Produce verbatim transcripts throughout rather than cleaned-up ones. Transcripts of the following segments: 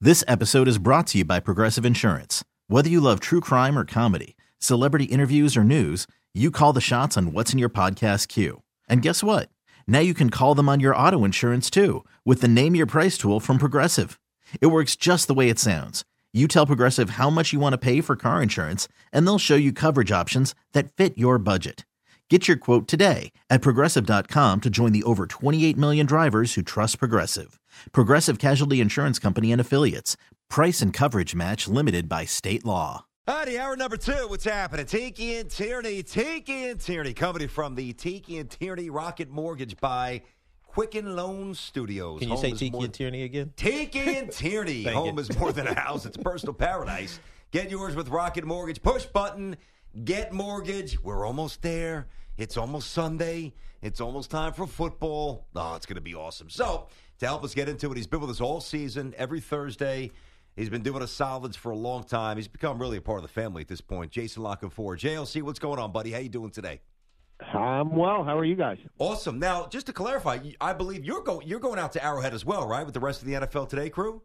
This episode is brought to you by Progressive Insurance. Whether you love true crime or comedy, celebrity interviews or news, you call the shots on what's in your podcast queue. And guess what? Now you can call them on your auto insurance too with the Name Your Price tool from Progressive. It works just the way it sounds. You tell Progressive how much you want to pay for car insurance, and they'll show you coverage options that fit your budget. Get your quote today at Progressive dot com to join the over twenty-eight million drivers who trust Progressive. Progressive Casualty Insurance Company and Affiliates. Price and coverage match limited by state law. Alrighty, hour number two. What's happening? Tiki and Tierney. Tiki and Tierney coming from the Tiki and Tierney Rocket Mortgage by Quicken Loan Studios. Can you Home say is Tiki more... and Tierney again? Tiki and Tierney. Thank Home you. is more than a house. It's personal paradise. Get yours with Rocket Mortgage. Push button. Get mortgage. We're almost there. It's almost Sunday. It's almost time for football. Oh, it's going to be awesome. So, to help us get into it, he's been with us all season, every Thursday. He's been doing us solids for a long time. He's become really a part of the family at this point. Jason Lockenfor. J L C, what's going on, buddy? How you doing today? I'm well. How are you guys? Awesome. Now, just to clarify, I believe you're going you're going out to Arrowhead as well, right, with the rest of the N F L Today crew?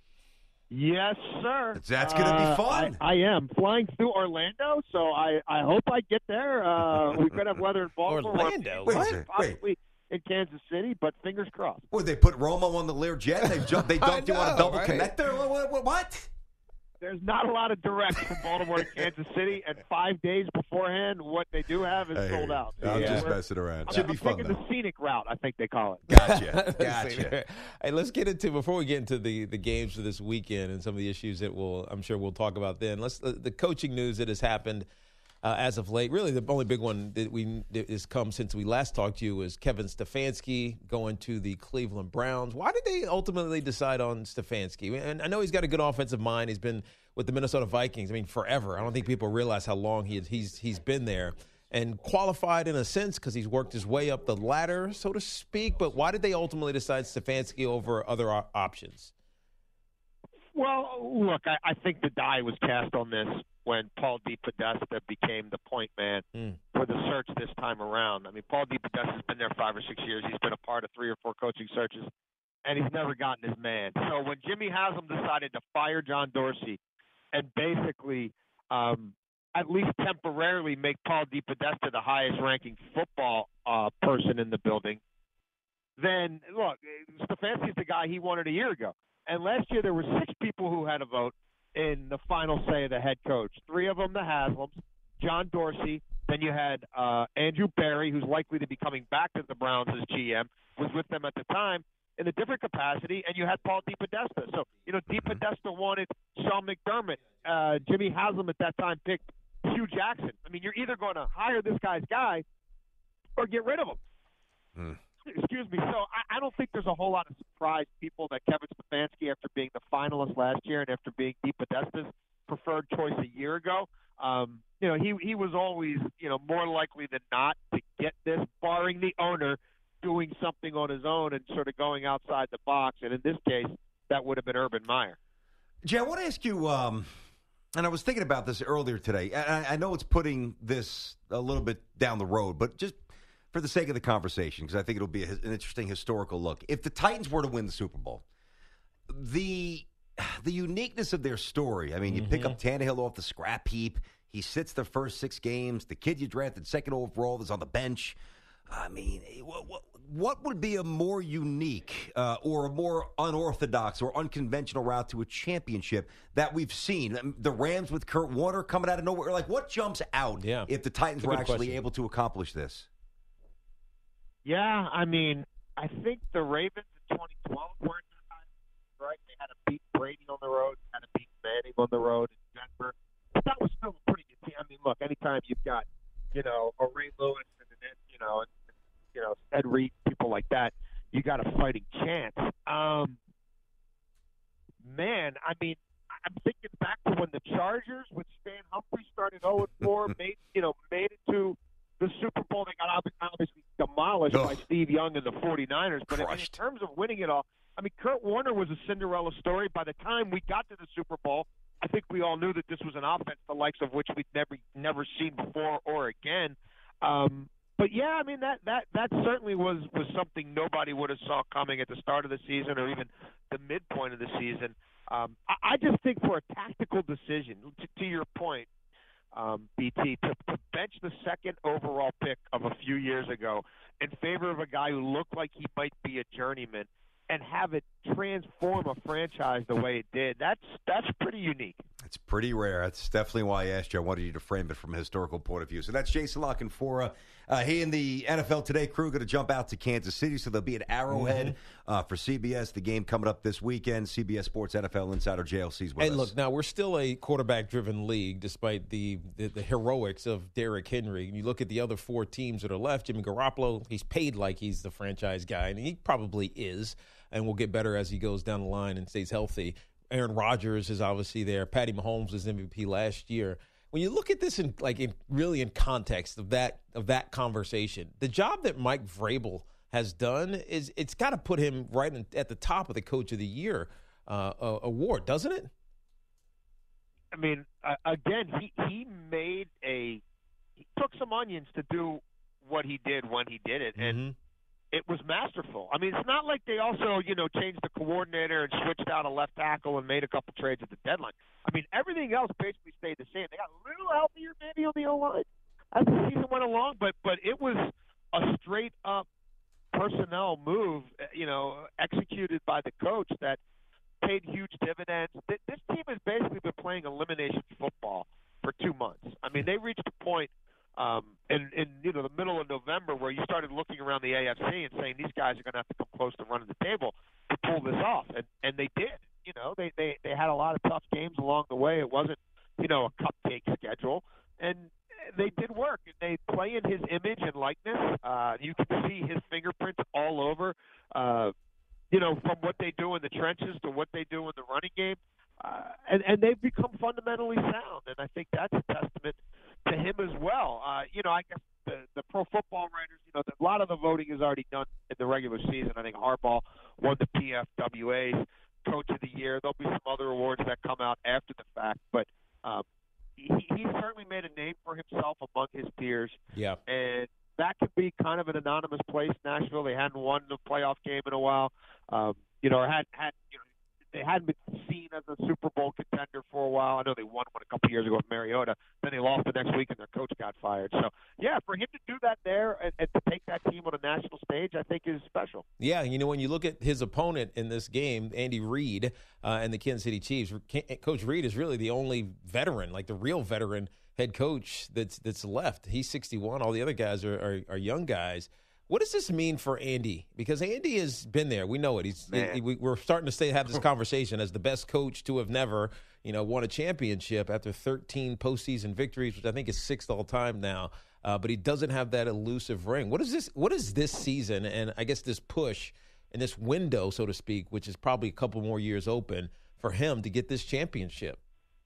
Yes, sir. That's going to be Uh, fun. I, I am flying through Orlando, so I, I hope I get there. Uh, we could have weather in Baltimore. Orlando? Wait a What? second, Possibly wait. in Kansas City, but fingers crossed. Would they put Romo on the Learjet? They jumped, they dunked you on a know, double right? connector? What? what, what? There's not a lot of direct from Baltimore to Kansas City, and five days beforehand, what they do have is I hear sold you. out. I'm Yeah. just We're- messing around. I'm, Should I'm be fun, taking though. the scenic route, I think they call it. Gotcha. Gotcha. Hey, let's get into, before we get into the, the games for this weekend and some of the issues that we'll, I'm sure we'll talk about then. Let's uh, the coaching news that has happened uh, as of late. Really, the only big one that we that has come since we last talked to you is Kevin Stefanski going to the Cleveland Browns. Why did they ultimately decide on Stefanski? And I know he's got a good offensive mind. He's been with the Minnesota Vikings, I mean, forever. I don't think people realize how long he he's he's been there. And qualified in a sense because he's worked his way up the ladder, so to speak. But why did they ultimately decide Stefanski over other o- options? Well, look, I, I think the die was cast on this when Paul DePodesta became the point man Mm. for the search this time around. I mean, Paul DePodesta has been there five or six years. He's been a part of three or four coaching searches, and he's never gotten his man. So when Jimmy Haslam decided to fire John Dorsey and basically um, at least temporarily make Paul DePodesta the highest-ranking football uh, person in the building, then, look, Stefanski's the guy he wanted a year ago. And last year there were six people who had a vote in the final say of the head coach. Three of them the Haslams, John Dorsey. Then you had uh, Andrew Berry, who's likely to be coming back to the Browns as G M, was with them at the time in a different capacity, and you had Paul DePodesta. So, you know, DePodesta wanted Sean McDermott. Uh, Jimmy Haslam at that time picked Hugh Jackson. I mean, you're either going to hire this guy's guy or get rid of him. Hmm. Excuse me. So I, I don't think there's a whole lot of surprised people that Kevin Stefanski, after being the finalist last year and after being DePodesta's preferred choice a year ago, um, you know, he he was always, you know, more likely than not to get this, barring the owner doing something on his own and sort of going outside the box. And in this case, that would have been Urban Meyer. Jay, I want to ask you, um, and I was thinking about this earlier today. I, I know it's putting this a little bit down the road, but just for the sake of the conversation, because I think it'll be a, an interesting historical look. If the Titans were to win the Super Bowl, the the uniqueness of their story, I mean, you Mm-hmm. pick up Tannehill off the scrap heap. He sits the first six games. The kid you drafted second overall is on the bench. I mean, what, what, what would be a more unique uh, or a more unorthodox or unconventional route to a championship that we've seen? Um, The Rams with Kurt Warner coming out of nowhere. Like, what jumps out Yeah. if the Titans That's a were good actually question. able to accomplish this? Yeah, I mean, I think the Ravens in twenty twelve weren't the time, right? They had to beat Brady on the road, had to beat Manning on the road in Denver. But that was still a pretty good team. I mean, look, anytime you've got, you know, a Ray Lewis and then, you know, and, you know, Ed Reed, people like that, you got a fighting chance. Um, man, I mean, I'm thinking back to when the Chargers with Stan Humphrey started oh and four, made you know made it to the Super Bowl. They got ob- obviously demolished Ugh. by Steve Young and the 49ers. But I mean, in Crushed. terms of winning it all, I mean, Kurt Warner was a Cinderella story. By the time we got to the Super Bowl, I think we all knew that this was an offense the likes of which we'd never never seen before or again. Um, but yeah, I mean that that that certainly was was something nobody would have saw coming at the start of the season or even the midpoint of the season. Um, I, I just think for a tactical decision, to, to your point, um, B T, to, to bench the second overall pick of a few years ago in favor of a guy who looked like he might be a journeyman and have it transform a franchise the way it did, that's that's pretty unique. It's pretty rare. That's definitely why I asked you. I wanted you to frame it from a historical point of view. So that's Jason La Canfora. Uh, he and the N F L Today crew are going to jump out to Kansas City, so they'll be at Arrowhead mm-hmm. uh, for C B S. The game coming up this weekend. C B S Sports N F L insider J L C's with hey, us. Hey, look, now we're still a quarterback-driven league, despite the, the the heroics of Derrick Henry. You look at the other four teams that are left. Jimmy Garoppolo, he's paid like he's the franchise guy, and he probably is, and will get better as he goes down the line and stays healthy. Aaron Rodgers is obviously there. Patty Mahomes was M V P last year. When you look at this in like in really in context of that of that conversation, the job that Mike Vrabel has done is it's got to put him right in, at the top of the Coach of the Year uh, uh, award, doesn't it? I mean, uh, again, he he made a he took some onions to do what he did when he did it, and. Mm-hmm. It was masterful. I mean, it's not like they also, you know, changed the coordinator and switched out a left tackle and made a couple trades at the deadline. I mean, everything else basically stayed the same. They got a little healthier maybe on the O-line as the season went along, but but it was a straight-up personnel move, you know, executed by the coach that paid huge dividends. This team has basically been playing elimination football for two months. I mean, they reached a point Um, in, in you know the middle of November, where you started looking around the A F C and saying these guys are going to have to come close to running the table to pull this off, and and they did. You know, they they they had a lot of tough games along the way. It wasn't you know a cupcake schedule, and they did work. And they play in his image and likeness. Uh, you can see his fingerprints all over. Uh, you know, from what they do in the trenches to what they do in the running game, uh, and and they've become fundamentally sound. And I think that's a testament to him as well. Uh, you know, I guess the, the pro football writers, you know, the, a lot of the voting is already done in the regular season. I think Harbaugh won the P F W A's Coach of the Year. There'll be some other awards that come out after the fact, but um, he, he certainly made a name for himself among his peers. Yeah. And that could be kind of an anonymous place, Nashville. They hadn't won the playoff game in a while, um, you know, or had, had you know, they hadn't been seen as a Super Bowl contender for a while. I know they won one a couple years ago with Mariota. Then they lost the next week, and their coach got fired. So, yeah, for him to do that there and, and to take that team on a national stage, I think is special. Yeah, you know, when you look at his opponent in this game, Andy Reid uh, and the Kansas City Chiefs, Coach Reid is really the only veteran, like the real veteran head coach that's that's left. He's sixty-one. All the other guys are, are, are young guys. What does this mean for Andy? Because Andy has been there. We know it. He's he, we, we're starting to stay have this conversation as the best coach to have never, you know, won a championship after thirteen postseason victories, which I think is sixth all time now. Uh, but he doesn't have that elusive ring. What is this? What is this season? And I guess this push and this window, so to speak, which is probably a couple more years open for him to get this championship.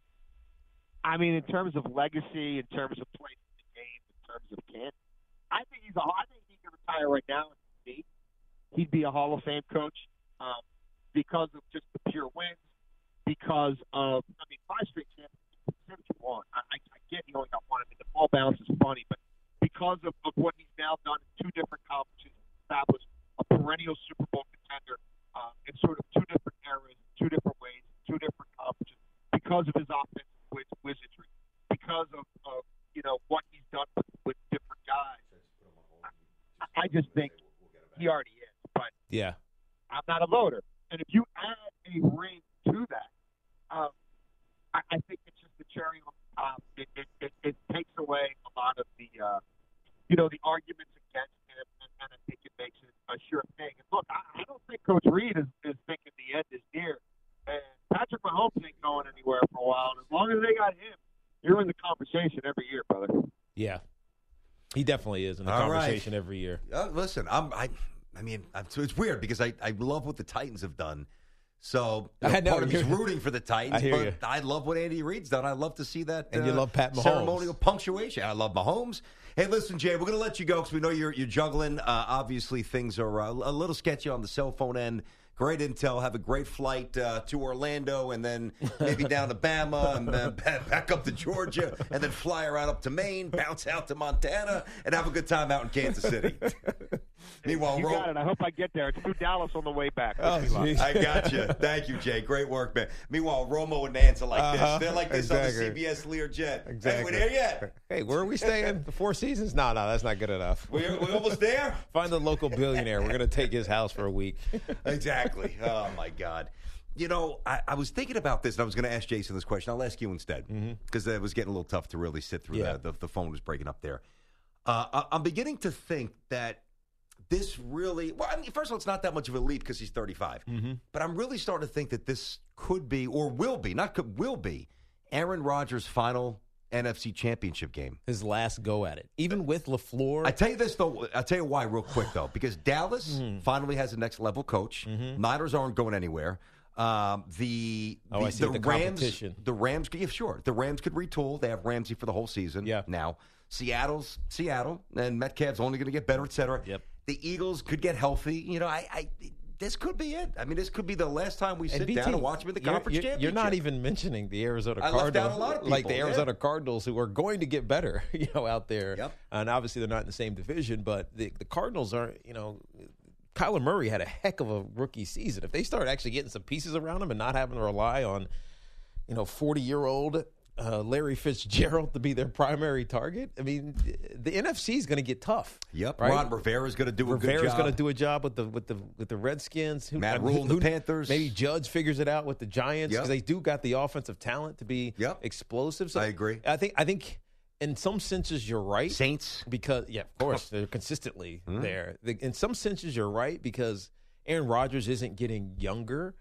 I mean, in terms of legacy, in terms of playing the game, in terms of can, I think he's a. I think he can retire right now. He'd be a Hall of Fame coach um, because of just the pure wins. Because of, I mean, five straight championships, seventy-one. I, I, I get he only got one. I mean, the ball bounce is funny, but because of, of what he's now done in two different conferences, established a perennial Super Bowl contender uh, in sort of two different eras, two different ways, two different conferences. Because of his offensive wizardry, because of, of you know what he's done with, with different guys. I, I just think he already is. But yeah, I'm not a voter, and if you add a ring to that, um, I, I think it's just the cherry on top. It, it, it, it takes away a lot of the, uh, you know, the arguments against him, and, and I think it makes it a sure thing. And look, I, I don't think Coach Reid is, is thinking the end is near. And Patrick Mahomes ain't going anywhere for a while. And as long as they got him, you're in the conversation every year, brother. Yeah, he definitely is in the All conversation right. every year. Uh, listen, I'm, I, I mean, I'm, so it's weird because I, I love what the Titans have done. So you know, I know, part of me's rooting for the Titans, I hear but you. I love what Andy Reid's done. I love to see that. And uh, you love Pat Mahomes. Ceremonial punctuation. I love Mahomes. Hey, listen, Jay, we're going to let you go because we know you're you're juggling. Uh, obviously, things are uh, a little sketchy on the cell phone end. Great intel. Have a great flight uh, to Orlando and then maybe down to Bama and then back up to Georgia and then fly around up to Maine, bounce out to Montana, and have a good time out in Kansas City. Meanwhile, you Ro- got it. I hope I get there. It's through Dallas on the way back. Oh, geez. I got you. Thank you, Jay. Great work, man. Meanwhile, Romo and Nance are like Uh-huh. this. They're like this Exactly. on the C B S Learjet. Exactly. Hey, we're there yet? Hey, where are we staying? The Four Seasons? No, no, that's not good enough. We're, we're almost there? Find the local billionaire. We're going to take his house for a week. Exactly. Oh, my God. You know, I, I was thinking about this, and I was going to ask Jason this question. I'll ask you instead, because mm-hmm. it was getting a little tough to really sit through Yeah. that. The, the phone was breaking up there. Uh, I, I'm beginning to think that this really, well, I mean, first of all, it's not that much of a leap because he's thirty-five. Mm-hmm. But I'm really starting to think that this could be, or will be, not could, will be, Aaron Rodgers' final N F C Championship game. His last go at it. Even with LaFleur. I tell you this, though. I'll tell you why real quick, though. Because Dallas Mm-hmm. finally has a next-level coach. Mm-hmm. Niners aren't going anywhere. Um, the Oh, the, I see the the Rams, competition. the Rams, yeah, sure. The Rams could retool. They have Ramsey for the whole season. Yeah. Now Seattle's Seattle, and Metcalf's only going to get better, et cetera. Yep. The Eagles could get healthy. You know, I, I this could be it. I mean, this could be the last time we And sit B T, down and watch them in the you're- conference you're, championship. You're not even mentioning the Arizona I Cardinals, left out a lot of like the people, Arizona yeah. Cardinals, who are going to get better, you know, out there. Yep. And obviously, they're not in the same division, but the, the Cardinals are, you know, Kyler Murray had a heck of a rookie season. If they start actually getting some pieces around him and not having to rely on, you know, forty-year-old uh, Larry Fitzgerald to be their primary target, I mean, the N F C is going to get tough. Yep. Right? Ron Rivera's going to do a good Rivera's job. going to do a job with the with the with the Redskins. Who, Matt I mean, Rule and the who- Panthers. Maybe Judge figures it out with the Giants because Yep. they do got the offensive talent to be Yep. explosive. So I agree. I think I think in some senses you're right. Saints. Because yeah, of course they're consistently Mm-hmm. there. The, in some senses you're right because Aaron Rodgers isn't getting younger,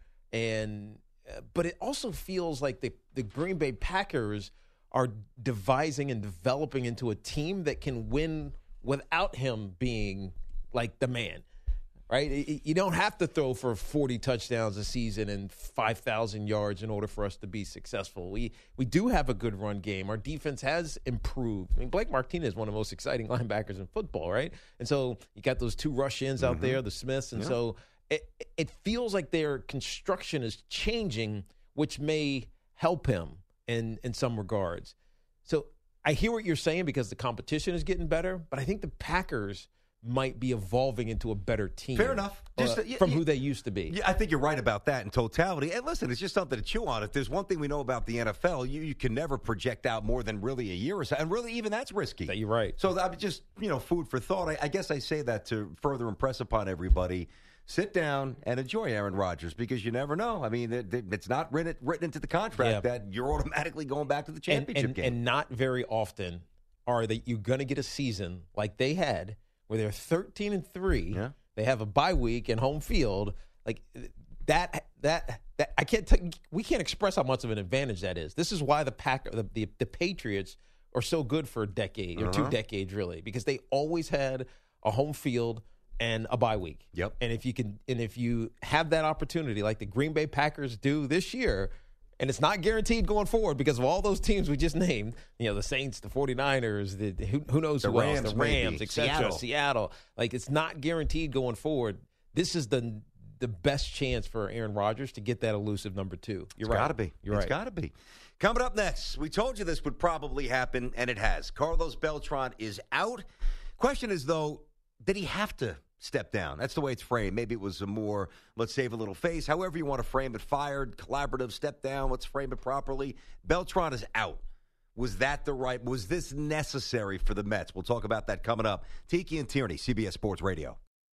and uh, but it also feels like the the Green Bay Packers are devising and developing into a team that can win without him being like the man, right? Y- You don't have to throw for forty touchdowns a season and five thousand yards in order for us to be successful. We we do have a good run game. Our defense has improved. I mean, Blake Martinez is one of the most exciting linebackers in football, right? And so you got those two rush-ins out there, the Smiths, and so it it feels like their construction is changing, which may help him in in some regards. So I hear what you're saying because the competition is getting better, but I think the Packers might be evolving into a better team. Fair enough. Just, uh, uh, y- from y- who they used to be. Yeah, I think you're right about that in totality. And listen, it's just something to chew on. If there's one thing we know about the N F L, you, you can never project out more than really a year or so. And really, even that's risky. That you're right. So I'm just, you know, food for thought. I, I guess I say that to further impress upon everybody. Sit down and enjoy Aaron Rodgers because you never know. I mean, it, it- it's not written, written into the contract Yeah. that you're automatically going back to the And, championship and, game. and not very often are that you're going to get a season like they had where they're thirteen and three. Yeah. They have a bye week and home field. Like that, that, that I can't tell, we can't express how much of an advantage that is. This is why the Pack, the, the, the Patriots are so good for a decade or two Uh-huh. decades, really, because they always had a home field and a bye week. Yep. And if you can, and if you have that opportunity, like the Green Bay Packers do this year, and it's not guaranteed going forward because of all those teams we just named, you know, the Saints, the 49ers, the who, who knows The who Rams, else, the maybe. Rams, et cetera, Seattle. Seattle. Like, it's not guaranteed going forward. This is the the best chance for Aaron Rodgers to get that elusive number two. You're It's right. got to be. You're It's right. got to be. Coming up next, we told you this would probably happen, and it has. Carlos Beltran is out. Question is, though, did he have to step down? That's the way it's framed. Maybe it was a more, let's save a little face. However you want to frame it, fired, collaborative, step down, let's frame it properly. Beltran is out. Was that the right, was this necessary for the Mets? We'll talk about that coming up. Tiki and Tierney, C B S Sports Radio.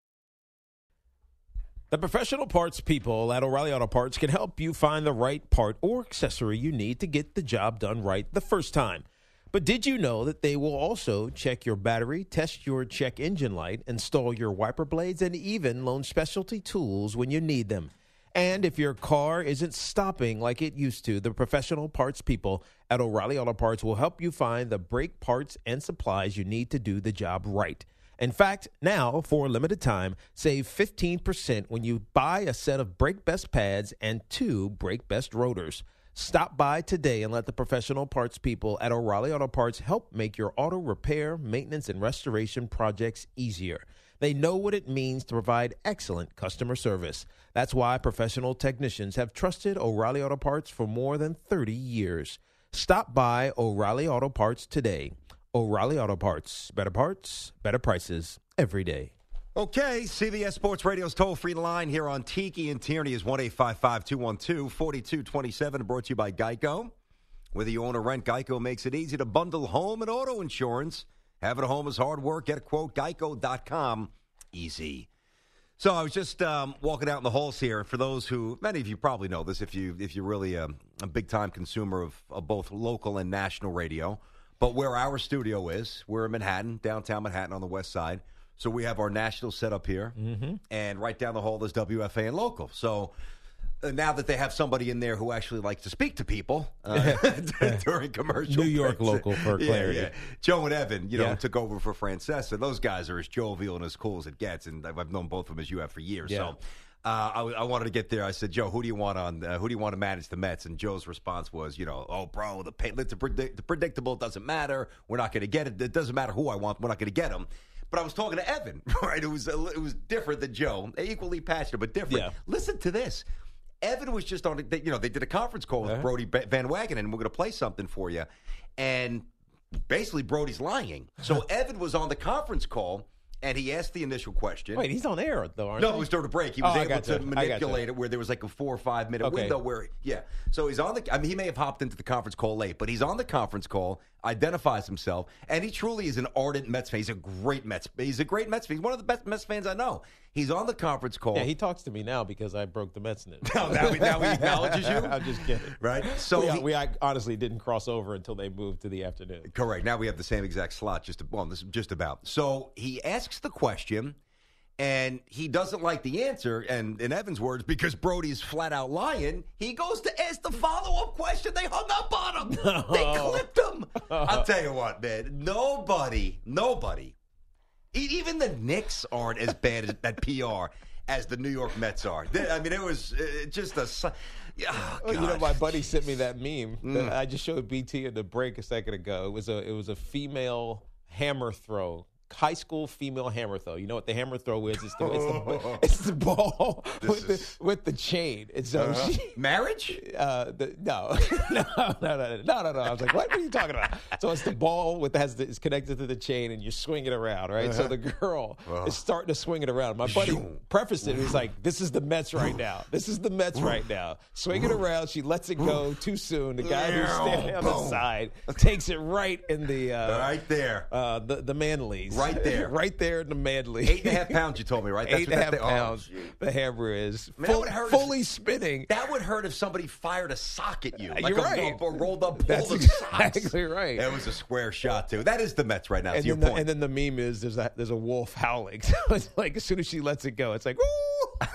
The professional parts people at O'Reilly Auto Parts can help you find the right part or accessory you need to get the job done right the first time. But did you know that they will also check your battery, test your check engine light, install your wiper blades, and even loan specialty tools when you need them? And if your car isn't stopping like it used to, the professional parts people at O'Reilly Auto Parts will help you find the brake parts and supplies you need to do the job right. In fact, now, for a limited time, save fifteen percent when you buy a set of Brake Best pads and two Brake Best rotors. Stop by today and let the professional parts people at O'Reilly Auto Parts help make your auto repair, maintenance, and restoration projects easier. They know what it means to provide excellent customer service. That's why professional technicians have trusted O'Reilly Auto Parts for more than thirty years. Stop by O'Reilly Auto Parts today. O'Reilly Auto Parts. Better parts, better prices every day. Okay, C B S Sports Radio's toll-free line here on Tiki and Tierney is one eight five five, two one two, four two two seven, brought to you by Geico. Whether you own or rent, Geico makes it easy to bundle home and auto insurance. Having a home is hard work. Get a quote, geico dot com. Easy. So I was just um, walking out in the halls here. For those who, many of you probably know this if, you, if you're really a, a big-time consumer of, of both local and national radio. But where our studio is, we're in Manhattan, downtown Manhattan on the west side. So we have our national setup here. Mm-hmm. And right down the hall is W F A and local. So uh, now that they have somebody in there who actually likes to speak to people uh, during commercial New York breaks. local for clarity. Yeah, yeah. Joe and Evan, you know, Yeah. took over for Francesa. Those guys are as jovial and as cool as it gets. And I've I've known both of them as you have for years. Yeah. So Uh, I, I wanted to get there. I said, Joe, who do you want on? Uh, who do you want to manage the Mets? And Joe's response was, you know, oh, bro, the pay, the, predict, the predictable doesn't matter. We're not going to get it. It doesn't matter who I want. We're not going to get him. But I was talking to Evan, right? It was it was different than Joe, equally passionate but different. Yeah. Listen to this. Evan was just on. You know, they did a conference call with uh-huh. Brody Van Wagenen, and we're going to play something for you. And basically, Brody's lying. So Evan was on the conference call. And he asked the initial question. Wait, he's on air, though, aren't no, he? it was during a break. He was oh, able to manipulate it where there was like a four or five minute okay. window where, yeah. So he's on the, I mean, he may have hopped into the conference call late, but he's on the conference call, identifies himself, and he truly is an ardent Mets fan. He's a great Mets He's a great Mets fan. He's one of the best Mets fans I know. He's on the conference call. Yeah, he talks to me now because I broke the Mets news. now, now, he, now he acknowledges you? I'm just kidding. Right? So we, he, we I honestly didn't cross over until they moved to the afternoon. Correct. Now we have the same exact slot, just, well, this, just about. So he asks the question. And he doesn't like the answer, and in Evan's words, because Brody's flat out lying, he goes to ask the follow-up question. They hung up on him. No. They clipped him. I'll tell you what, man. Nobody, nobody, even the Knicks aren't as bad at, at P R as the New York Mets are. They, I mean, it was uh, just a... Oh, well, you know, my buddy sent me that meme Mm. that I just showed B T in the break a second ago. It was a, it was a female hammer throw. High school female hammer throw. You know what the hammer throw is? It's the it's the, it's the ball with is... the with the chain. And so uh, she, marriage? Uh, the, no. no, no, no, no, no, no. I was like, what? What are you talking about? So it's the ball with has the, is connected to the chain, and you swing it around, right? Uh-huh. So the girl uh-huh. is starting to swing it around. My buddy prefaced it. He was like, "This is the Mets right now. This is the Mets right now. Swing it around. She lets it go too soon. The guy who's standing on the side takes it right in the uh, right there. Uh, the the Manleys. Right there. Right there in the Manly. Eight and a half pounds, you told me, right? That's Eight and a half they, pounds. Oh, the hammer is Man, full, hurt fully if, spinning. That would hurt if somebody fired a sock at you. Like You're a, right. a, a rolled up ball That's of exactly socks. right. That was a square shot, too. That is the Mets right now, and to your the, point. And then the meme is there's a, there's a wolf howling. So it's like as soon as she lets it go, it's like, ooh.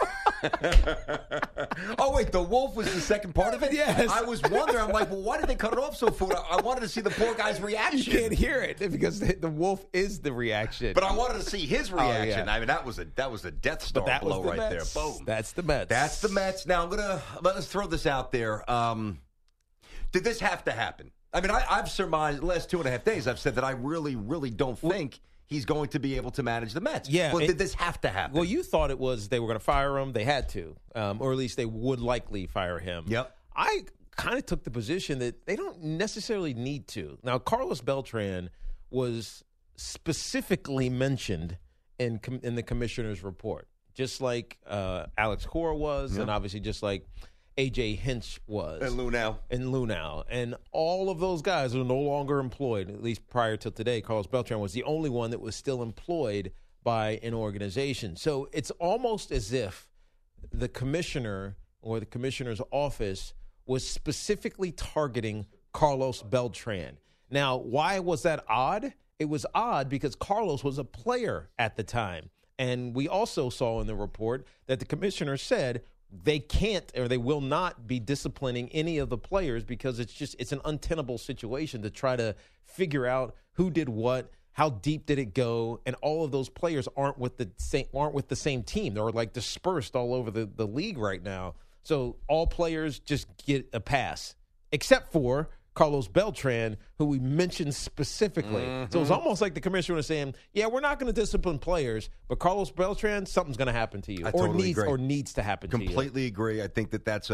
Oh, wait, the wolf was the second part of it? Yes. I was wondering. I'm like, well, why did they cut it off so soon? I, I wanted to see the poor guy's reaction. You can't hear it because the, the wolf is the reaction. But I wanted to see his reaction. Oh, yeah. I mean, that was a that was a Death Star that blow was the right Mets. there. Boom. That's the Mets. That's the Mets. Now, I'm going to let's throw this out there. Um, did this have to happen? I mean, I, I've surmised the last two and a half days, I've said that I really, really don't think he's going to be able to manage the Mets. Yeah. Well, it, did this have to happen? Well, you thought it was they were going to fire him. They had to, um, or at least they would likely fire him. Yep. I kind of took the position that they don't necessarily need to. Now, Carlos Beltran was specifically mentioned in com- in the commissioner's report, just like uh, Alex Cora was, yep. and obviously just like A J Hinch was. And Lunau. And Lunau. And all of those guys are no longer employed, at least prior to today. Carlos Beltran was the only one that was still employed by an organization. So it's almost as if the commissioner or the commissioner's office was specifically targeting Carlos Beltran. Now, why was that odd? It was odd because Carlos was a player at the time. And we also saw in the report that the commissioner said they can't or they will not be disciplining any of the players because it's just it's an untenable situation to try to figure out who did what, how deep did it go, and all of those players aren't with the same aren't with the same team. They're like dispersed all over the, the league right now. So all players just get a pass, except for Carlos Beltran, who we mentioned specifically. Mm-hmm. So it's almost like the commissioner was saying, yeah, we're not going to discipline players, but Carlos Beltran, something's going to happen to you. I or totally needs agree. Or needs to happen Completely to you. Completely agree. I think that that's a,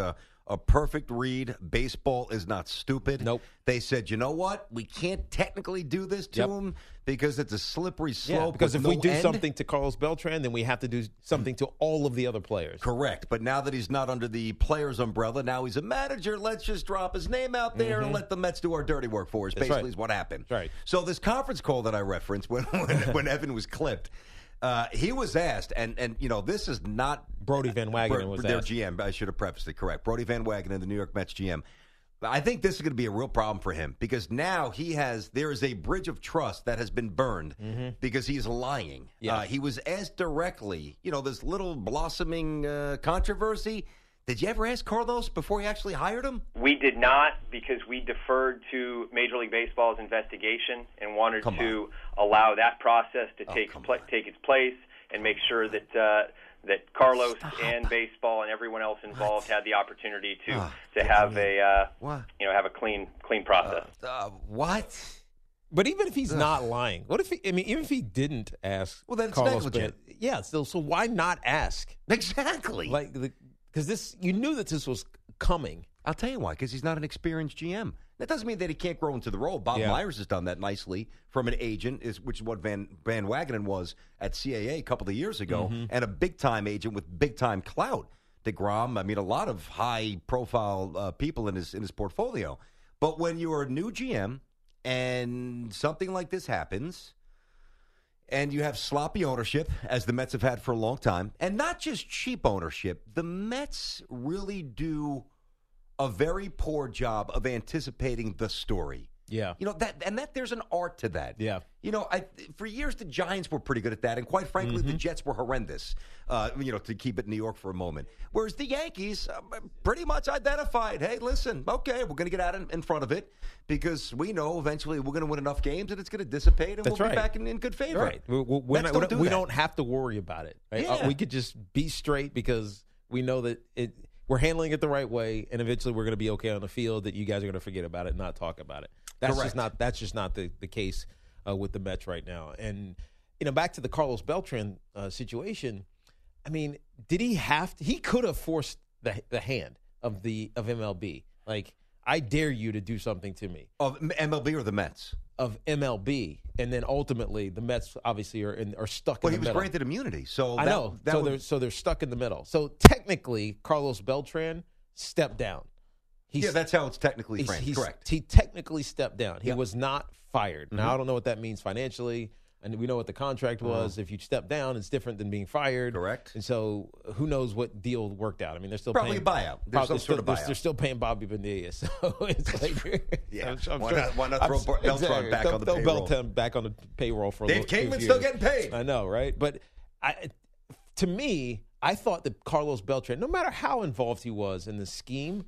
a perfect read. Baseball is not stupid. Nope. They said, you know what? We can't technically do this to Yep. him because it's a slippery slope. Yeah, because with if no we do end. something to Carlos Beltran, then we have to do something to all of the other players. Correct. But now that he's not under the players' umbrella, now he's a manager. Let's just drop his name out there and let the Mets do our dirty work for us. That's Basically right. is what happened. That's right. So this conference call that I referenced when when, when Evan was clipped, uh, he was asked, and, and you know, this is not Brody Van Wagenen was their asked. G M. I should have prefaced it correct. Brody Van Wagenen, the New York Mets G M. I think this is going to be a real problem for him because now he has there is a bridge of trust that has been burned Mm-hmm. because he's lying. Yeah. Uh, he was asked directly, you know, this little blossoming uh, controversy. Did you ever ask Carlos before he actually hired him? We did not, because we deferred to Major League Baseball's investigation and wanted Come to allow that process to Oh, take come pl- on. take its place and make sure that uh, that Carlos Stop. and baseball and everyone else involved had the opportunity to Ah, to have a uh, What? you know have a clean clean process. Uh, what? But even if he's not lying, what if he, I mean, even if he didn't ask Well, then it's Carlos negligent. Ben- yeah, so, so why not ask? Exactly. Like, because this, you knew that this was coming. I'll tell you why, because he's not an experienced G M. That doesn't mean that he can't grow into the role. Bob Yeah. Myers has done that nicely from an agent, is which is what Van Van Wagenen was at C A A a couple of years ago, Mm-hmm. and a big-time agent with big-time clout. DeGrom, I mean, a lot of high-profile uh, people in his in his portfolio. But when you're a new G M and something like this happens, and you have sloppy ownership, as the Mets have had for a long time, and not just cheap ownership, the Mets really do a very poor job of anticipating the story. Yeah. You know, that and that there's an art to that. Yeah. You know, I, for years the Giants were pretty good at that, and quite frankly, Mm-hmm. the Jets were horrendous. Uh, you know, to keep it in New York for a moment. Whereas the Yankees uh, pretty much identified, hey, listen, okay, we're going to get out in, in front of it because we know eventually we're going to win enough games and it's going to dissipate and That's we'll right. be back in, in good favor. Right. We, we, we're Mets not- don't do we that. don't have to worry about it. Right? Uh, Yeah. we could just be straight because we know that it. We're handling it the right way, and eventually we're going to be okay on the field. That you guys are going to forget about it and not talk about it. That's Correct. just not. That's just not the, the case uh, with the Mets right now. And you know, back to the Carlos Beltran uh, situation. I mean, did he have to? He could have forced the the hand of the of M L B. Like, I dare you to do something to me. Of M L B or the Mets? Of M L B, and then ultimately the Mets obviously are in, are stuck Well, in he the was middle. granted immunity, so I that, know. That so would- they're so they're stuck in the middle. So technically, Carlos Beltran stepped down. He's, yeah, that's how it's technically he's, framed. he's- Correct. He technically stepped down. He Yep. was not fired. Now I don't know what that means financially, and we know what the contract was. If you step down, it's different than being fired. Correct. And so who knows what deal worked out? I mean, they're still Probably paying, a buyout. There's probably some still, sort of they're- buyout. They're still paying Bobby Bonilla. So it's like, Yeah. I'm, I'm Why sure, not- why not I'm- throw Beltran exactly. back throw, on the throw payroll? Beltran back on the payroll for a Dave little, few Kingman's still years. getting paid. I know, right? But I, to me, I thought that Carlos Beltran, no matter how involved he was in the scheme,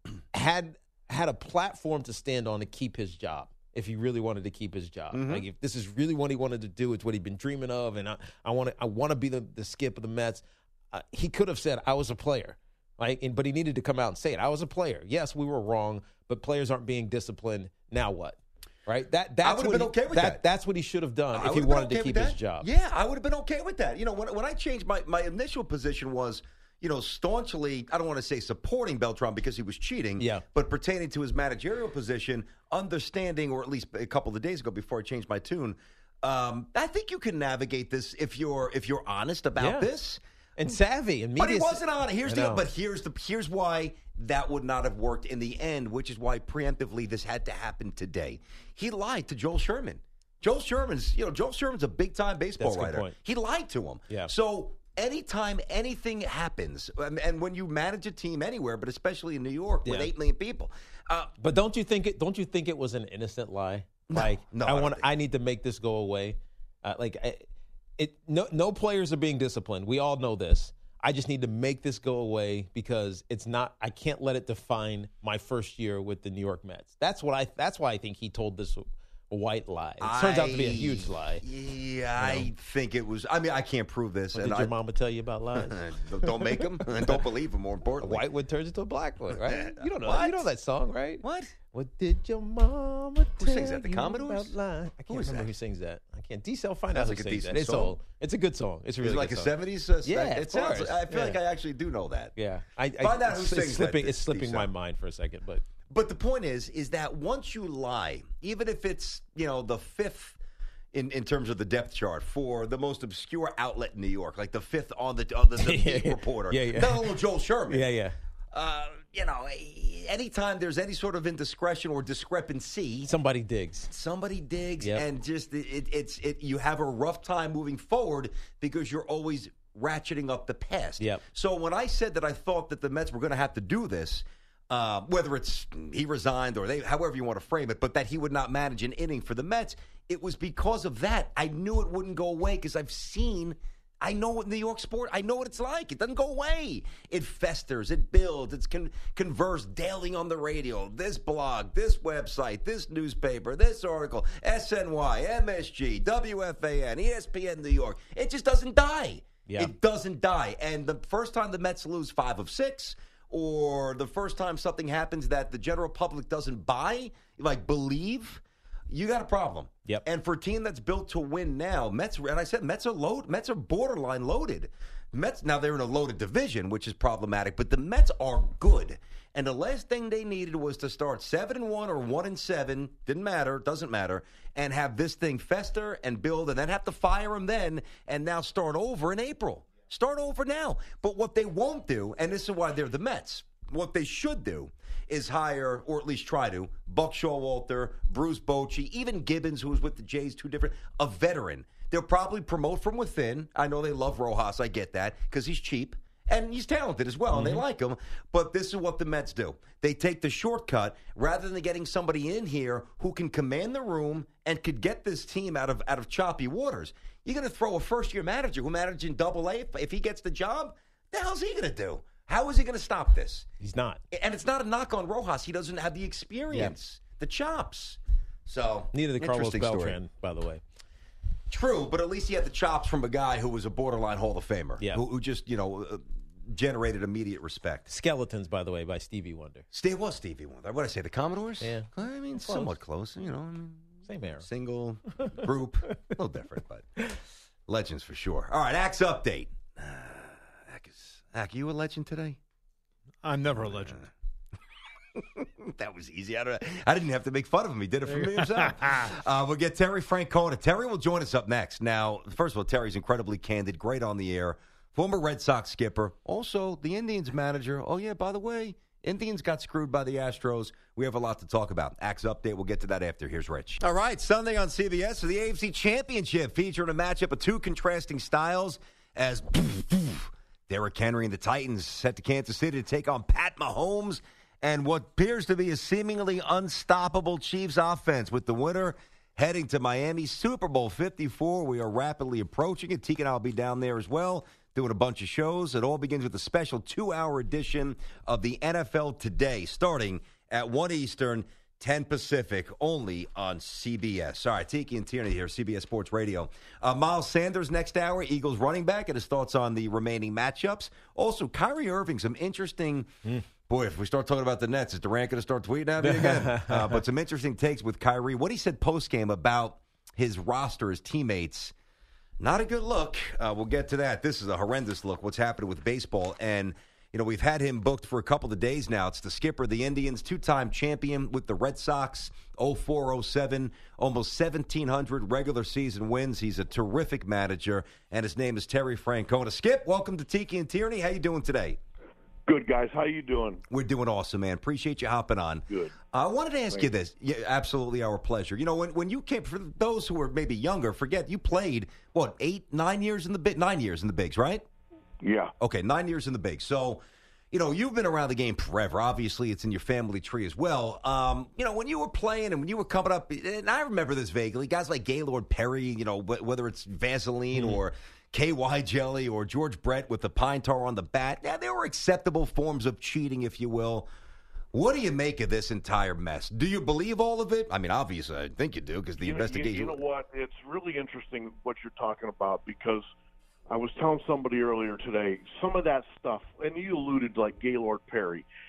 had had a platform to stand on to keep his job. If he really wanted to keep his job, Mm-hmm. like if this is really what he wanted to do, it's what he'd been dreaming of, and I, I want to, I want to be the, the skip of the Mets. Uh, he could have said, "I was a player," right? And, but he needed to come out and say it. I was a player. Yes, we were wrong, but players aren't being disciplined. Now what? Right? That that's would've what been he- okay with that. That's what he should have done I if he would've been wanted okay to keep with his that. job. Yeah, I would have been okay with that. You know, when when I changed my my initial position was, you know, staunchly, I don't want to say supporting Beltran because he was cheating, Yeah. but pertaining to his managerial position, understanding, or at least a couple of days ago before I changed my tune, um, I think you can navigate this if you're if you're honest about Yeah. this. And savvy and But he media- wasn't on it. Here's I the know. but here's the here's why that would not have worked in the end, which is why preemptively this had to happen today. He lied to Joel Sherman. Joel Sherman's, you know, Joel Sherman's a big time baseball That's a good writer. point. He lied to him. Yeah. So anytime anything happens, and, and when you manage a team anywhere, but especially in New York with Yeah. eight million people, uh, But don't you think it? Don't you think it was an innocent lie? Like, no, I I don't want. think- I need to make this go away. Uh, like, I, it. No, no players are being disciplined. We all know this. I just need to make this go away because it's not. I can't let it define my first year with the New York Mets. That's what I. That's why I think he told this white lie. It turns out to be a huge lie. Yeah, I think it was. I mean, I can't prove this. What and did I, your mama tell you about lies? don't make them and don't believe them. More A importantly, white one turns into a black one, right? You don't know. What? You know that song, right? What? What did your mama tell Who sings that? The you Commodores? about lying? I can't is remember that? who sings that. I can't can't. D-Cell, find out Sounds who like a sings that. decent It's song. old. It's a good song. It's a Is really it like good a song. seventies? Uh, Yeah, it of sounds. course. I feel Yeah. like I actually do know that. Yeah, I, Find I, out who it's, sings it's slipping. that, It's slipping my D-Cell. mind for a second, but But the point is, is that once you lie, even if it's, you know, the fifth in, in terms of the depth chart for the most obscure outlet in New York, like the fifth on the on the, the Yeah, beat yeah. reporter, Yeah, yeah. not a little Joel Sherman. yeah, yeah. Uh, you know, anytime there's any sort of indiscretion or discrepancy, Somebody digs. somebody digs, Yep. and just it, it, it's it. You have a rough time moving forward because you're always ratcheting up the past. Yep. So when I said that I thought that the Mets were going to have to do this, uh, whether it's he resigned or they, however you want to frame it, but that he would not manage an inning for the Mets, it was because of that. I knew it wouldn't go away because I've seen. I know what New York sport, I know what it's like. It doesn't go away. It festers, it builds, it's con- conversed daily on the radio, this blog, this website, this newspaper, this article, S N Y, M S G, W F A N, E S P N New York. It just doesn't die. Yeah. It doesn't die. And the first time the Mets lose five of six, or the first time something happens that the general public doesn't buy, like believe, you got a problem. Yep. And for a team that's built to win now, Mets, and I said Mets are load, Mets are borderline loaded. Mets, now they're in a loaded division, which is problematic, but the Mets are good. And the last thing they needed was to start seven and one or one and seven, didn't matter, doesn't matter, and have this thing fester and build, and then have to fire them then, and now start over in April. Start over now. But what they won't do, and this is why they're the Mets, what they should do is hire, or at least try to, Buck Showalter, Bruce Bochy, even Gibbons, who was with the Jays, two different, a veteran. They'll probably promote from within. I know they love Rojas. I get that because he's cheap. And he's talented as well, mm-hmm. and they like him. But this is what the Mets do. They take the shortcut rather than getting somebody in here who can command the room and could get this team out of out of choppy waters. You're going to throw a first-year manager who managed in Double A. If, if he gets the job, the hell's he going to do? How is he going to stop this? He's not. And it's not a knock on Rojas. He doesn't have the experience, yeah. the chops. So neither did Carlos interesting Beltran, story. by the way. True, but at least he had the chops from a guy who was a borderline Hall of Famer, yeah. who, who just, you know, uh, generated immediate respect. Skeletons, by the way, by Stevie Wonder. Steve was Stevie Wonder. What did I say, the Commodores? Yeah. I mean, close. somewhat close. You know, I mean, same era. Single, group, a little different, but legends for sure. All right, Axe update. Uh, Ack, is, Ack, are you a legend today? I'm never a legend. That was easy. I, don't, I didn't have to make fun of him. He did it for me himself. uh, we'll get Terry Francona. Terry will join us up next. Now, first of all, Terry's incredibly candid, great on the air. Former Red Sox skipper. Also, the Indians manager. Oh, yeah, by the way, Indians got screwed by the Astros. We have a lot to talk about. Axe update. We'll get to that after. Here's Rich. All right, Sunday on C B S, so the A F C Championship featuring a matchup of two contrasting styles as Derrick Henry and the Titans set to Kansas City to take on Pat Mahomes and what appears to be a seemingly unstoppable Chiefs offense, with the winner heading to Miami Super Bowl fifty-four. We are rapidly approaching it. Teague and I will be down there as well, doing a bunch of shows. It all begins with a special two-hour edition of the N F L Today, starting at one Eastern, ten Pacific, only on C B S. All right, Tiki and Tierney here, C B S Sports Radio. Uh, Miles Sanders next hour, Eagles running back, and his thoughts on the remaining matchups. Also, Kyrie Irving, some interesting... Mm. Boy, if we start talking about the Nets, is Durant going to start tweeting at me again? uh, but some interesting takes with Kyrie. What he said post-game about his roster, his teammates, not a good look. Uh, we'll get to that. This is a horrendous look, what's happening with baseball. And, you know, we've had him booked for a couple of days now. It's the skipper of the Indians, two-time champion with the Red Sox, oh four oh seven, almost seventeen hundred regular season wins. He's a terrific manager, and his name is Terry Francona. Skip, welcome to Tiki and Tierney. How you doing today? Good, guys. How you doing? We're doing awesome, man. Appreciate you hopping on. Good. Uh, I wanted to ask Thanks. you this. Yeah, absolutely our pleasure. You know, when when you came, for those who are maybe younger, forget, you played, what, eight, nine years in the big, nine years in the bigs, right? Yeah. Okay, nine years in the bigs. So, you know, you've been around the game forever. Obviously, it's in your family tree as well. Um, you know, when you were playing and when you were coming up, and I remember this vaguely, guys like Gaylord Perry, you know, whether it's Vaseline mm-hmm. or K Y jelly or George Brett with the pine tar on the bat. Yeah, they were acceptable forms of cheating, if you will. What do you make of this entire mess? Do you believe all of it? I mean, obviously, I think you do because the you know, investigation. You, you know what? It's really interesting what you're talking about because I was telling somebody earlier today, some of that stuff, and you alluded like Gaylord Perry.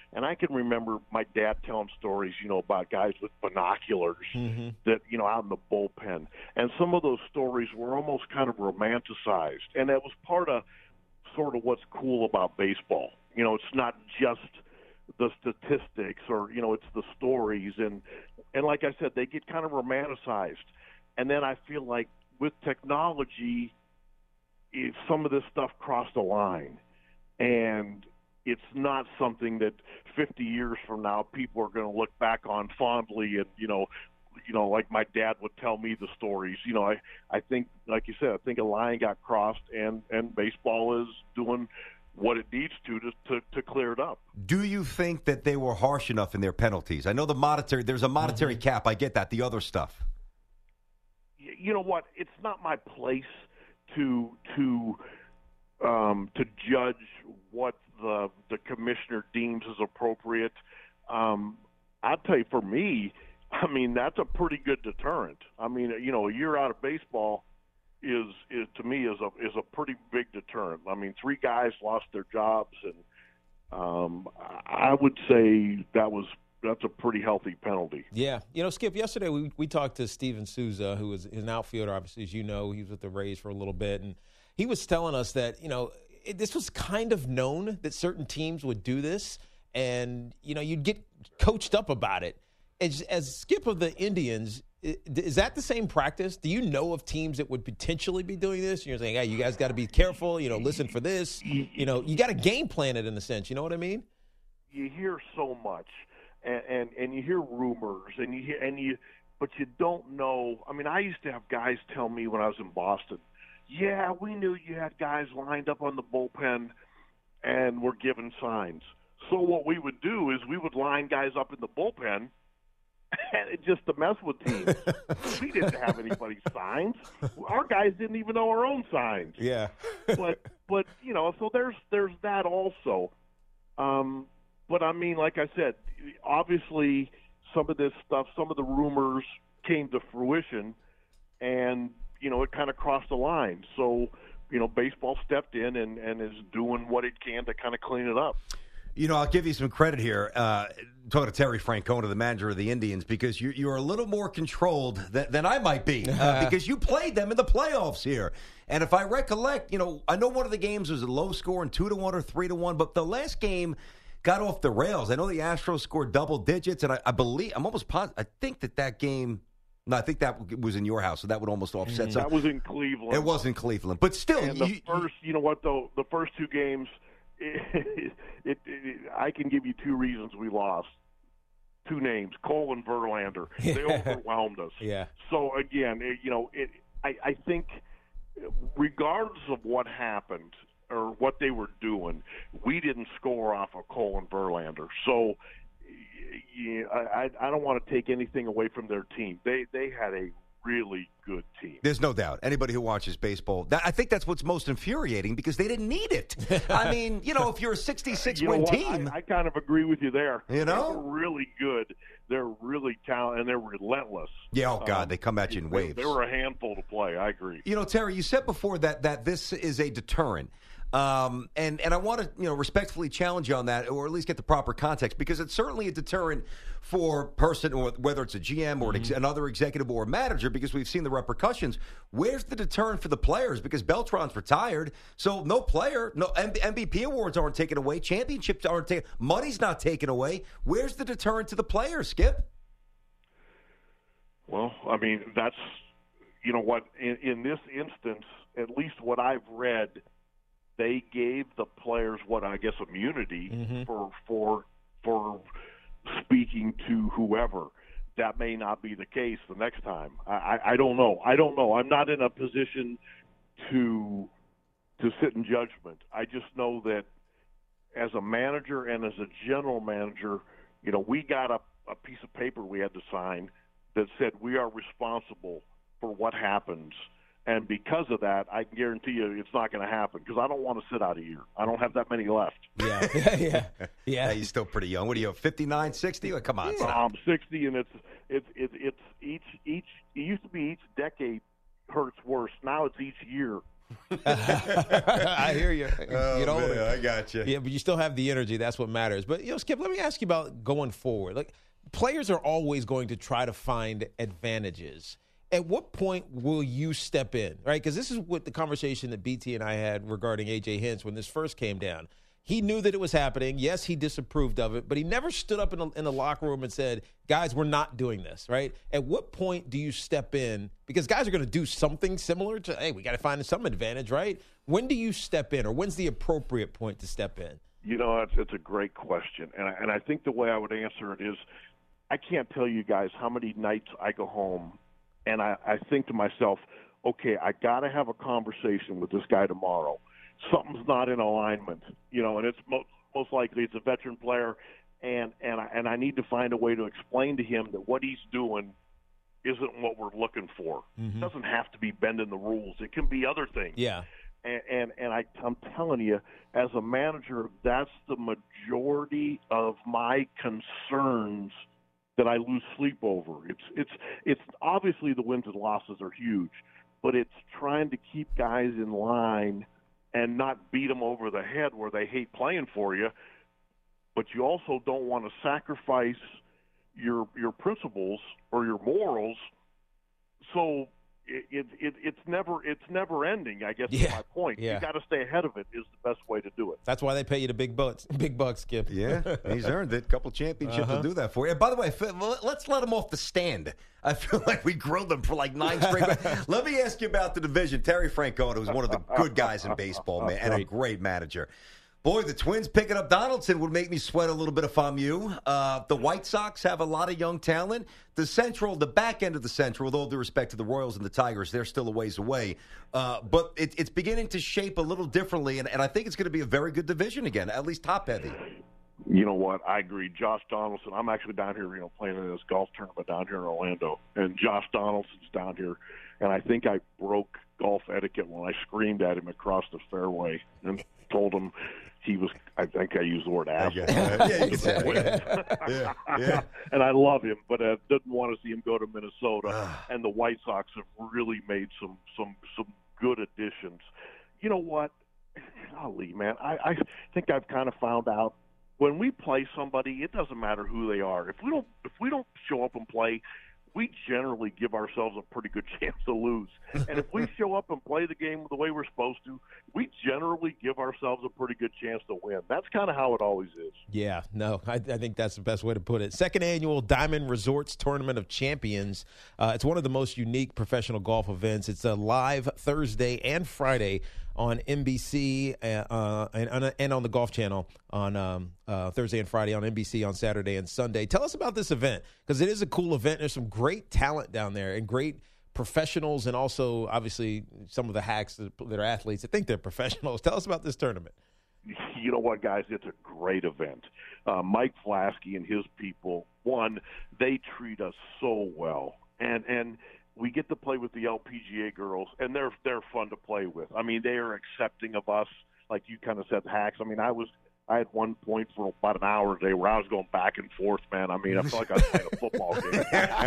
And I can remember my dad telling stories, you know, about guys with binoculars mm-hmm. that, you know, out in the bullpen. And some of those stories were almost kind of romanticized. And that was part of sort of what's cool about baseball. You know, it's not just the statistics or, you know, it's the stories. And, and like I said, they get kind of romanticized. And then I feel like with technology, it, some of this stuff crossed the line. And it's not something that fifty years from now people are going to look back on fondly and, you know, you know, like my dad would tell me the stories. You know, I, I think, like you said, I think a line got crossed, and, and baseball is doing what it needs to, to to to clear it up. Do you think that they were harsh enough in their penalties? I know the monetary, there's a monetary mm-hmm. cap. I get that. The other stuff. You know what? It's not my place to to um, to judge what the the commissioner deems as appropriate. Um, I'll tell you, for me, I mean, that's a pretty good deterrent. I mean, you know, a year out of baseball is, is to me, is a is a pretty big deterrent. I mean, three guys lost their jobs, and um, I would say that was that's a pretty healthy penalty. Yeah. You know, Skip, yesterday we, we talked to Steven Souza, who is an outfielder, obviously, as you know. He was with the Rays for a little bit, and he was telling us that, you know, it, this was kind of known that certain teams would do this, and, you know, you'd get coached up about it. As, as Skip of the Indians, is that the same practice? Do you know of teams that would potentially be doing this? You're saying, hey, you guys got to be careful, you know, listen for this. You know, you got to game plan it in a sense. You know what I mean? You hear so much, and, and, and you hear rumors, and you hear, and you, but you don't know. I mean, I used to have guys tell me when I was in Boston, yeah, we knew you had guys lined up on the bullpen and were given signs. So what we would do is we would line guys up in the bullpen and just to mess with teams. We didn't have anybody's signs. Our guys didn't even know our own signs. Yeah. but but you know, so there's there's that also. Um, but I mean, like I said, obviously some of this stuff, some of the rumors came to fruition, and you know, it kind of crossed the line. So, you know, baseball stepped in and, and is doing what it can to kind of clean it up. You know, I'll give you some credit here, uh, talking to Terry Francona, the manager of the Indians, because you, you're a little more controlled than, than I might be, uh, because you played them in the playoffs here. And if I recollect, you know, I know one of the games was a low score and two to one or three to one, but the last game got off the rails. I know the Astros scored double digits, and I, I believe, I'm almost positive, I think that that game, no, I think that was in your house, so that would almost offset. That was in Cleveland. It was in Cleveland, but still. And the you, first, you know what, though, the first two games, It, it, it, I can give you two reasons we lost. Two names, Cole and Verlander. They overwhelmed us. Yeah. So again, it, you know, it, I, I think regardless of what happened or what they were doing, we didn't score off of Cole and Verlander. So yeah, I, I don't want to take anything away from their team. They they had a really good team. There's no doubt. Anybody who watches baseball, that, I think that's what's most infuriating, because they didn't need it. I mean, you know, if you're a sixty-six win team. I, I kind of agree with you there. You know? They're really good. They're really talented, and they're relentless. Yeah, oh, God, um, they come at you in they, waves. They were a handful to play. I agree. You know, Terry, you said before that that this is a deterrent. Um, and, and I want to, you know, respectfully challenge you on that, or at least get the proper context, because it's certainly a deterrent for a person, or whether it's a G M or an ex- another executive or a manager, because we've seen the repercussions. Where's the deterrent for the players? Because Beltran's retired, so no player, no M- MVP awards aren't taken away, championships aren't taken, money's not taken away. Where's the deterrent to the players, Skip? Well, I mean, that's, you know what, in, in this instance, at least what I've read, they gave the players what I guess immunity mm-hmm. for for for speaking to whoever. That may not be the case the next time. I, I, I don't know. I don't know. I'm not in a position to to sit in judgment. I just know that as a manager and as a general manager, you know, we got a, a piece of paper we had to sign that said we are responsible for what happens. And because of that, I can guarantee you it's not going to happen, because I don't want to sit out a year. I don't have that many left. Yeah, yeah, yeah. yeah. You're still pretty young. What are you, fifty-nine, sixty? Like, come on. Yeah. I'm sixty, and it's it's it's it's each each. It used to be each decade hurts worse. Now it's each year I hear you. Oh, Get older. man, I got you. Yeah, but you still have the energy. That's what matters. But, you know, Skip, let me ask you about going forward. Like, players are always going to try to find advantages. At what point will you step in, right? Because this is what the conversation that B T and I had regarding A J Hinch when this first came down. He knew that it was happening. Yes, he disapproved of it, but he never stood up in the, in the locker room and said, guys, we're not doing this, right? At what point do you step in? Because guys are going to do something similar to, hey, we got to find some advantage, right? When do you step in, or when's the appropriate point to step in? You know, it's, it's a great question, and I, and I think the way I would answer it is I can't tell you guys how many nights I go home and I, I think to myself, okay, I got to have a conversation with this guy tomorrow. Something's not in alignment, you know, and it's most, most likely it's a veteran player, and and I, and I need to find a way to explain to him that what he's doing isn't what we're looking for. Mm-hmm. It doesn't have to be bending the rules. It can be other things. Yeah. And and, and I, I'm telling you, as a manager, that's the majority of my concerns that I lose sleep over. It's it's it's obviously the wins and losses are huge, but it's trying to keep guys in line and not beat them over the head where they hate playing for you, but you also don't want to sacrifice your your principles or your morals. So it, it, it it's never it's never ending, I guess. Yeah. Is my point. Yeah. You got to stay ahead of it is the best way to do it. That's why they pay you the big bucks, big bucks, Skip. Yeah, he's earned it. A couple championships Uh-huh. will do that for you. And by the way, let's let him off the stand. I feel like we grilled him for like nine straight. Let me ask you about the division. Terry Francona, who's one of the good guys in baseball, man, and a great manager. Boy, the Twins picking up Donaldson would make me sweat a little bit if I'm you. Uh, the White Sox have a lot of young talent. The Central, the back end of the Central, with all due respect to the Royals and the Tigers, they're still a ways away. Uh, but it, it's beginning to shape a little differently, and, and I think it's going to be a very good division again, at least top-heavy. You know what? I agree. Josh Donaldson, I'm actually down here, you know, playing in this golf tournament down here in Orlando, and Josh Donaldson's down here, and I think I broke golf etiquette when I screamed at him across the fairway and told him he was, I think I used the word asshole. Yeah, you can say that. Yeah, yeah. And I love him, but I didn't want to see him go to Minnesota. And the White Sox have really made some some some good additions. You know what? Golly, man, I, I think I've kind of found out when we play somebody, it doesn't matter who they are. If we don't if we don't show up and play, we generally give ourselves a pretty good chance to lose. And if we show up and play the game the way we're supposed to, we generally give ourselves a pretty good chance to win. That's kind of how it always is. Yeah, no, I, I think that's the best way to put it. Second annual Diamond Resorts Tournament of Champions. Uh, it's one of the most unique professional golf events. It's a live Thursday and Friday on N B C uh, uh, and, and on the Golf Channel on um, uh, Thursday and Friday, on N B C on Saturday and Sunday. Tell us about this event, because it is a cool event. There's some great talent down there and great professionals, and also, obviously, some of the hacks that, that are athletes that think they're professionals. Tell us about this tournament. You know what, guys? It's a great event. Uh, Mike Flasky and his people, one, they treat us so well. And and we get to play with the L P G A girls, and they're they're fun to play with. I mean, they are accepting of us, like you kind of said, hacks. I mean, I was I had one point for about an hour today where I was going back and forth, man. I mean, I felt like I was playing a football game.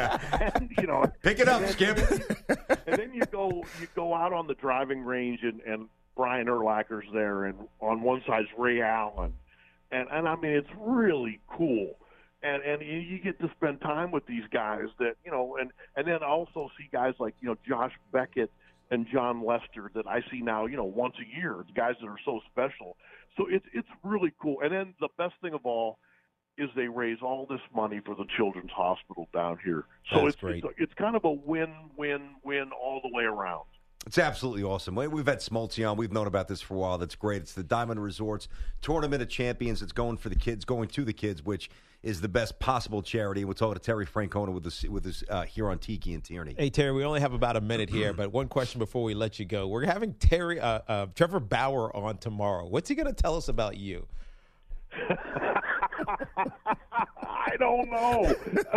And, you know, pick it up, and Skip. Then, and then you go you go out on the driving range, and, and Brian Urlacher's there, and on one side's Ray Allen, and and I mean, it's really cool. And and you get to spend time with these guys that, you know, and, and then also see guys like, you know, Josh Beckett and John Lester that I see now, you know, once a year, the guys that are so special. So it's it's really cool. And then the best thing of all is they raise all this money for the Children's Hospital down here. So That's it's, great. it's it's kind of a win win win all the way around. It's absolutely awesome. We- We've had Smoltz on. We've known about this for a while. That's great. It's the Diamond Resorts Tournament of Champions. It's going for the kids, going to the kids, which is the best possible charity. We're talking to Terry Francona with us, with us uh, here on Tiki and Tierney. Hey, Terry, we only have about a minute here, but one question before we let you go. We're having Terry, uh, uh, Trevor Bauer on tomorrow. What's he going to tell us about you? I don't know.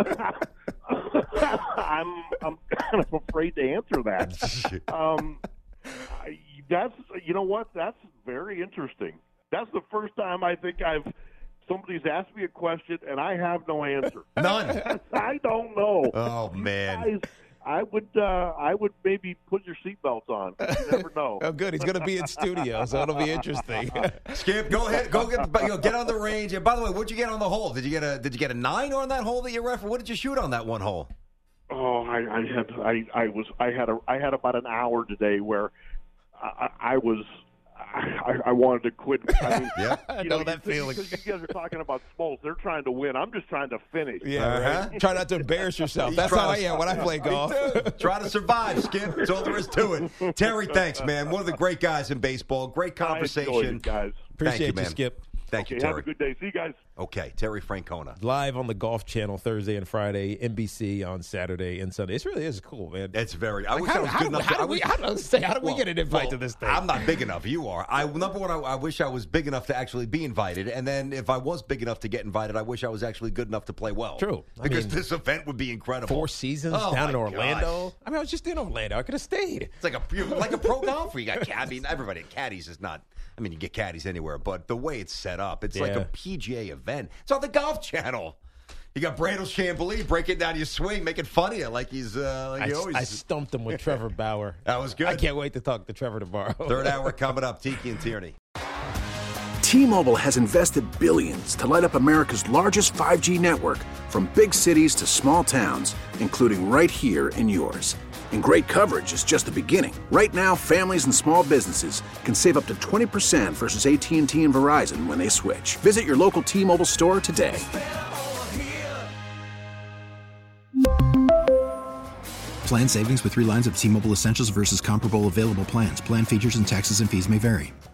I'm I'm kind of afraid to answer that. Um, I, that's you know what? That's very interesting. That's the first time I think I've somebody's asked me a question and I have no answer. None. I don't know. Oh, You man. guys, I would uh, I would maybe put your seatbelts on. You never know. Oh, good. He's going to be in studio, so it'll be interesting. Skip, go ahead, go get you know, get on the range. And by the way, what'd you get on the hole? Did you get a Did you get a nine on that hole that you referenced? What did you shoot on that one hole? Oh, I, I had I, I was I had a I had about an hour today where I, I was. I, I wanted to quit. I mean, yeah, I you know, know that you, feeling. You guys are talking about Smoltz. They're trying to win. I'm just trying to finish. Yeah, Uh-huh. right. Try not to embarrass yourself. That's how I am when I play golf. Try to survive, Skip. That's all there is to it. Terry, thanks, man. One of the great guys in baseball. Great conversation. I enjoyed it, guys. Appreciate you, you, man. Skip. Thank Okay, you, Terry. have a good day. See you guys. Okay, Terry Francona. Live on the Golf Channel Thursday and Friday, N B C on Saturday and Sunday. It really is cool, man. It's very. I Like, wish how, I was how good do, enough. how to, do we, I how do I say, how do we well, get an invite well, to this thing? I'm not big enough. You are. I number one. I, I wish I was big enough to actually be invited, and then if I was big enough to get invited, I wish I was actually good enough to play well. True. I because mean, this event would be incredible. Four seasons Oh, down in my Orlando. gosh. I mean, I was just in Orlando. I could have stayed. It's like a like a pro golfer. You got. I mean, everybody caddies is not. I mean, you get caddies anywhere, but the way it's set up, it's like Yeah. a P G A event. It's on the Golf Channel. You got Brandel Chambly breaking down your swing, making fun of you like he's uh, like I, he always. I stumped him with Trevor Bauer. That was good. I can't wait to talk to Trevor tomorrow. Third hour coming up. Tiki and Tierney. T-Mobile has invested billions to light up America's largest five G network, from big cities to small towns, including right here in yours. And great coverage is just the beginning. Right now, families and small businesses can save up to twenty percent versus A T and T and Verizon when they switch. Visit your local T-Mobile store today. Plan savings with three lines of T-Mobile Essentials versus comparable available plans. Plan features and taxes and fees may vary.